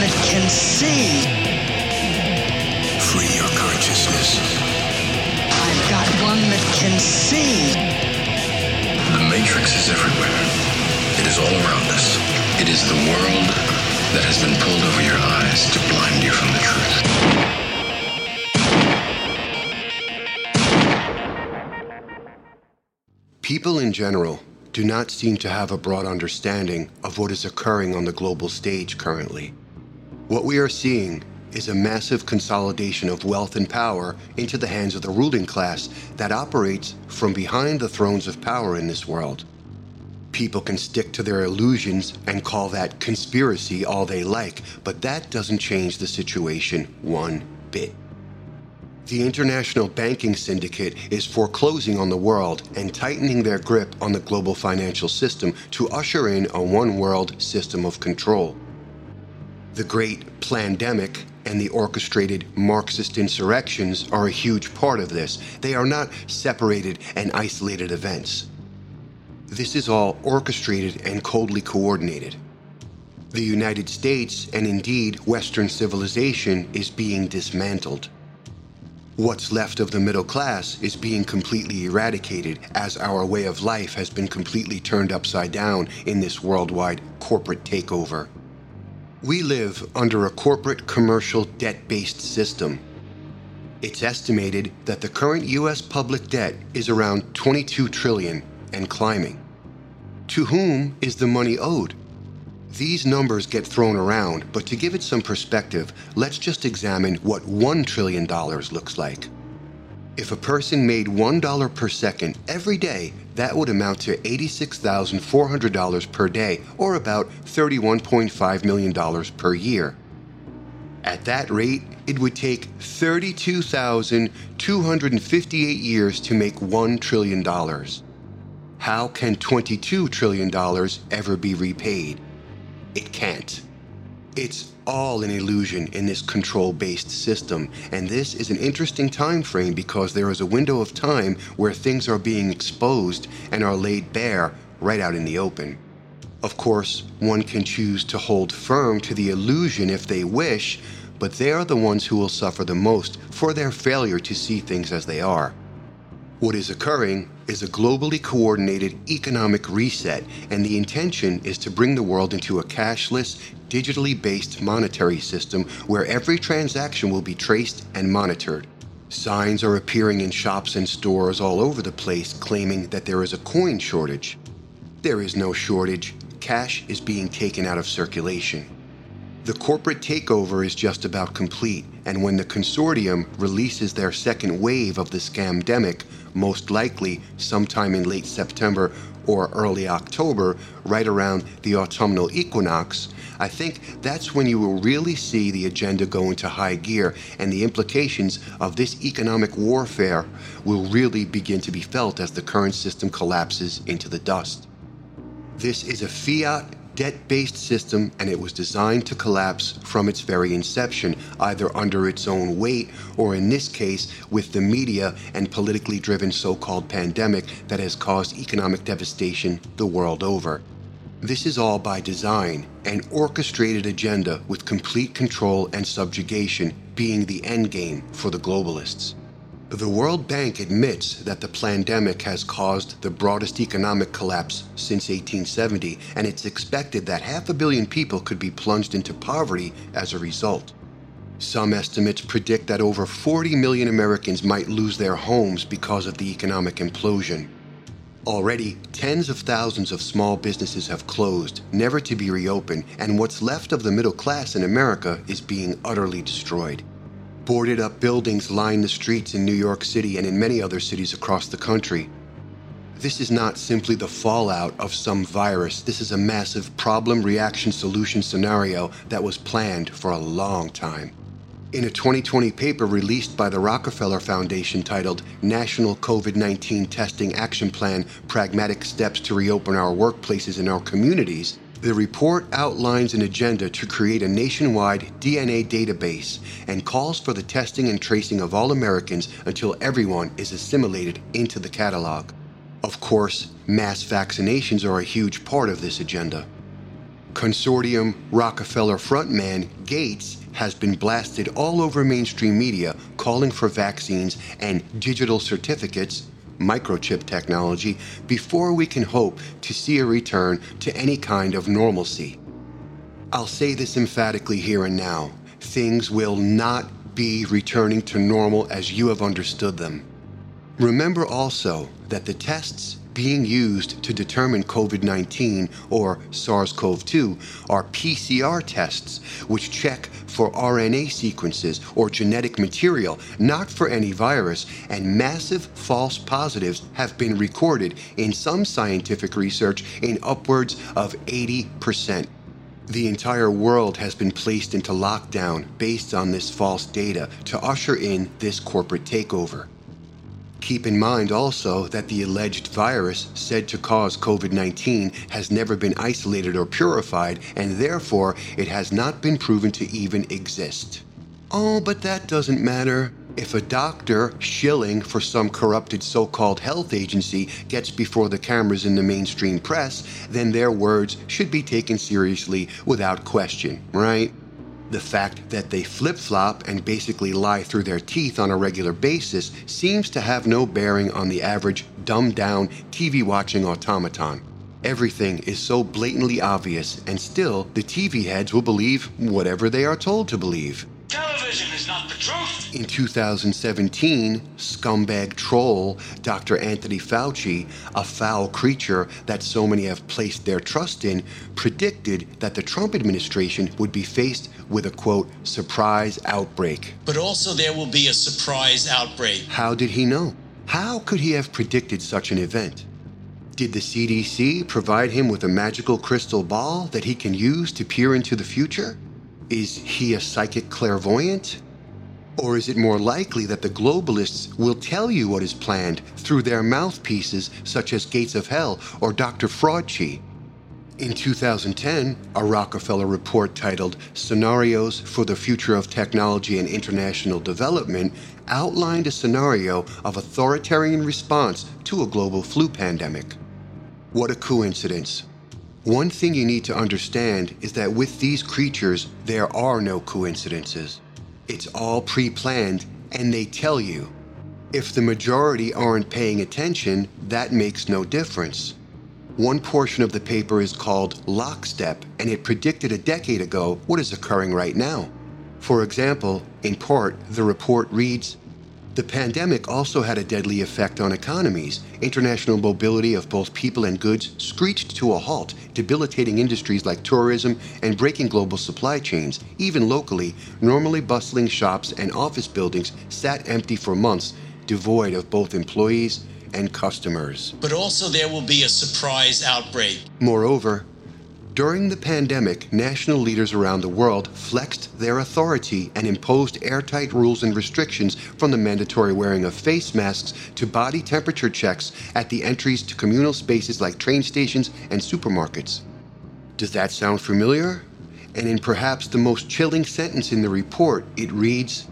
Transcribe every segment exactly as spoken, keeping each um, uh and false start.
that can see. Free your consciousness. I've got one that can see. The Matrix is everywhere. It is all around us. It is the world that has been pulled over your eyes to blind you from the truth. People in general do not seem to have a broad understanding of what is occurring on the global stage currently. What we are seeing is a massive consolidation of wealth and power into the hands of the ruling class that operates from behind the thrones of power in this world. People can stick to their illusions and call that conspiracy all they like, but that doesn't change the situation one bit. The international banking syndicate is foreclosing on the world and tightening their grip on the global financial system to usher in a one-world system of control. The great plandemic and the orchestrated Marxist insurrections are a huge part of this. They are not separated and isolated events. This is all orchestrated and coldly coordinated. The United States, and indeed Western civilization, is being dismantled. What's left of the middle class is being completely eradicated, as our way of life has been completely turned upside down in this worldwide corporate takeover. We live under a corporate commercial debt-based system. It's estimated that the current U S public debt is around twenty-two trillion dollars and climbing. To whom is the money owed? These numbers get thrown around, but to give it some perspective, let's just examine what one trillion dollars looks like. If a person made one dollar per second every day, that would amount to eighty-six thousand four hundred dollars per day, or about thirty-one point five million dollars per year. At that rate, it would take thirty-two thousand two hundred fifty-eight years to make one trillion dollars. How can twenty-two trillion dollars ever be repaid? It can't. It's all an illusion in this control-based system, and this is an interesting time frame because there is a window of time where things are being exposed and are laid bare right out in the open. Of course, one can choose to hold firm to the illusion if they wish, but they are the ones who will suffer the most for their failure to see things as they are. What is occurring is a globally coordinated economic reset, and the intention is to bring the world into a cashless, digitally based monetary system where every transaction will be traced and monitored. Signs are appearing in shops and stores all over the place claiming that there is a coin shortage. There is no shortage. Cash is being taken out of circulation. The corporate takeover is just about complete, and when the consortium releases their second wave of the scamdemic, most likely sometime in late September or early October, right around the autumnal equinox, I think that's when you will really see the agenda go into high gear, and the implications of this economic warfare will really begin to be felt as the current system collapses into the dust. This is a fiat, debt-based system, and it was designed to collapse from its very inception, either under its own weight or, in this case, with the media and politically driven so-called pandemic that has caused economic devastation the world over. This is all by design, an orchestrated agenda with complete control and subjugation being the endgame for the globalists. The World Bank admits that the plandemic has caused the broadest economic collapse since eighteen seventy, and it's expected that half a billion people could be plunged into poverty as a result. Some estimates predict that over forty million Americans might lose their homes because of the economic implosion. Already, tens of thousands of small businesses have closed, never to be reopened, and what's left of the middle class in America is being utterly destroyed. Boarded up buildings line the streets in New York City and in many other cities across the country. This is not simply the fallout of some virus. This is a massive problem-reaction-solution scenario that was planned for a long time. In a twenty twenty paper released by the Rockefeller Foundation titled National COVID nineteen Testing Action Plan: Pragmatic Steps to Reopen Our Workplaces and Our Communities, the report outlines an agenda to create a nationwide D N A database and calls for the testing and tracing of all Americans until everyone is assimilated into the catalog. Of course, mass vaccinations are a huge part of this agenda. Consortium Rockefeller frontman Gates has been blasted all over mainstream media calling for vaccines and digital certificates, microchip technology, before we can hope to see a return to any kind of normalcy. I'll say this emphatically here and now. Things will not be returning to normal as you have understood them. Remember also that the tests being used to determine COVID nineteen or SARS-C o V two are P C R tests, which check for R N A sequences or genetic material, not for any virus, and massive false positives have been recorded in some scientific research in upwards of eighty percent. The entire world has been placed into lockdown based on this false data to usher in this corporate takeover. Keep in mind also that the alleged virus said to cause COVID nineteen has never been isolated or purified, and therefore it has not been proven to even exist. Oh, but that doesn't matter. If a doctor shilling for some corrupted so-called health agency gets before the cameras in the mainstream press, then their words should be taken seriously without question, right? The fact that they flip-flop and basically lie through their teeth on a regular basis seems to have no bearing on the average dumbed-down T V-watching automaton. Everything is so blatantly obvious, and still the T V heads will believe whatever they are told to believe. Television is not the truth. In two thousand seventeen, scumbag troll Doctor Anthony Fauci, a foul creature that so many have placed their trust in, predicted that the Trump administration would be faced with a, quote, surprise outbreak. But also there will be a surprise outbreak. How did he know? How could he have predicted such an event? Did the C D C provide him with a magical crystal ball that he can use to peer into the future? Is he a psychic clairvoyant? Or is it more likely that the globalists will tell you what is planned through their mouthpieces such as Gates of Hell or Doctor Fraudchi? In two thousand ten, a Rockefeller report titled Scenarios for the Future of Technology and International Development outlined a scenario of authoritarian response to a global flu pandemic. What a coincidence. One thing you need to understand is that with these creatures, there are no coincidences. It's all pre-planned, and they tell you. If the majority aren't paying attention, that makes no difference. One portion of the paper is called Lockstep, and it predicted a decade ago what is occurring right now. For example, in part, the report reads, the pandemic also had a deadly effect on economies. International mobility of both people and goods screeched to a halt, debilitating industries like tourism and breaking global supply chains. Even locally, normally bustling shops and office buildings sat empty for months, devoid of both employees and customers. But also there will be a surprise outbreak. Moreover, during the pandemic, national leaders around the world flexed their authority and imposed airtight rules and restrictions, from the mandatory wearing of face masks to body temperature checks at the entries to communal spaces like train stations and supermarkets. Does that sound familiar? And in perhaps the most chilling sentence in the report, it reads,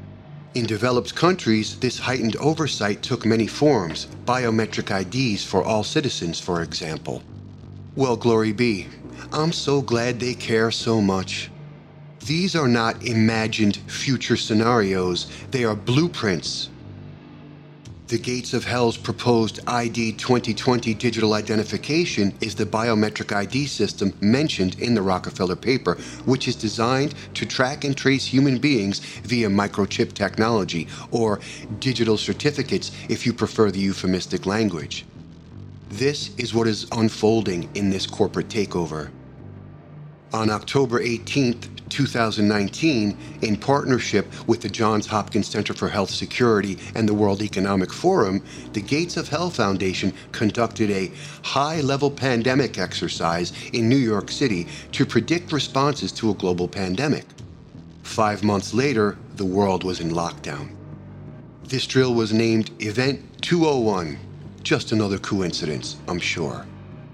in developed countries, this heightened oversight took many forms, biometric I Ds for all citizens, for example. Well, glory be. I'm so glad they care so much. These are not imagined future scenarios, they are blueprints. The Gates of Hell's proposed I D twenty twenty digital identification is the biometric I D system mentioned in the Rockefeller paper, which is designed to track and trace human beings via microchip technology, or digital certificates if you prefer the euphemistic language. This is what is unfolding in this corporate takeover. On October eighteenth, two thousand nineteen, in partnership with the Johns Hopkins Center for Health Security and the World Economic Forum, the Gates of Hell Foundation conducted a high-level pandemic exercise in New York City to predict responses to a global pandemic. Five months later, the world was in lockdown. This drill was named Event two oh one. Just another coincidence, I'm sure.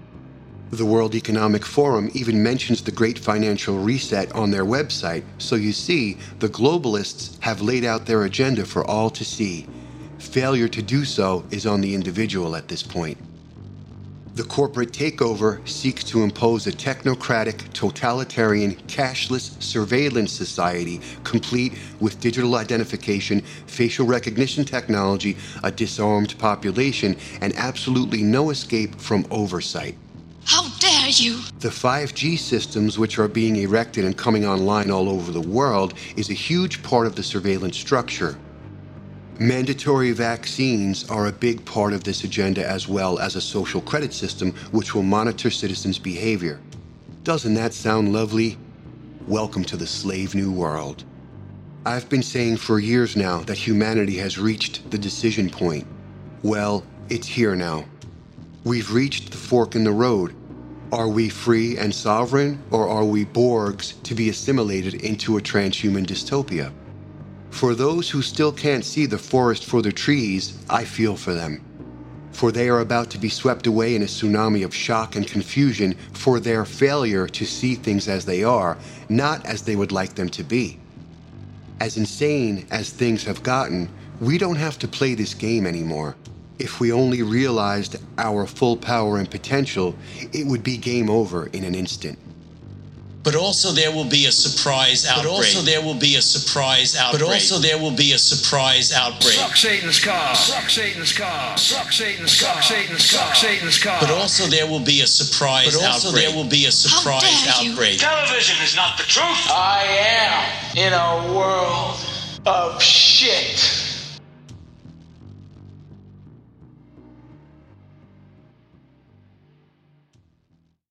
The World Economic Forum even mentions the Great Financial Reset on their website, so you see, the globalists have laid out their agenda for all to see. Failure to do so is on the individual at this point. The corporate takeover seeks to impose a technocratic, totalitarian, cashless surveillance society complete with digital identification, facial recognition technology, a disarmed population, and absolutely no escape from oversight. How dare you! The five G systems which are being erected and coming online all over the world is a huge part of the surveillance structure. Mandatory vaccines are a big part of this agenda, as well as a social credit system which will monitor citizens' behavior. Doesn't that sound lovely? Welcome to the slave new world. I've been saying for years now that humanity has reached the decision point. Well, it's here now. We've reached the fork in the road. Are we free and sovereign, or are we Borgs to be assimilated into a transhuman dystopia? For those who still can't see the forest for the trees, I feel for them. For they are about to be swept away in a tsunami of shock and confusion for their failure to see things as they are, not as they would like them to be. As insane as things have gotten, we don't have to play this game anymore. If we only realized our full power and potential, it would be game over in an instant. But also there will be a surprise outbreak. But also there will be a surprise outbreak. But also there will be a surprise outbreak. Suck Satan's car. Suck Satan's car. Suck Satan's car. Suck Satan's car. Suck Satan's car. But also there will be a surprise outbreak. But also there will be a surprise outbreak. Television is not the truth. I am in a world of shit.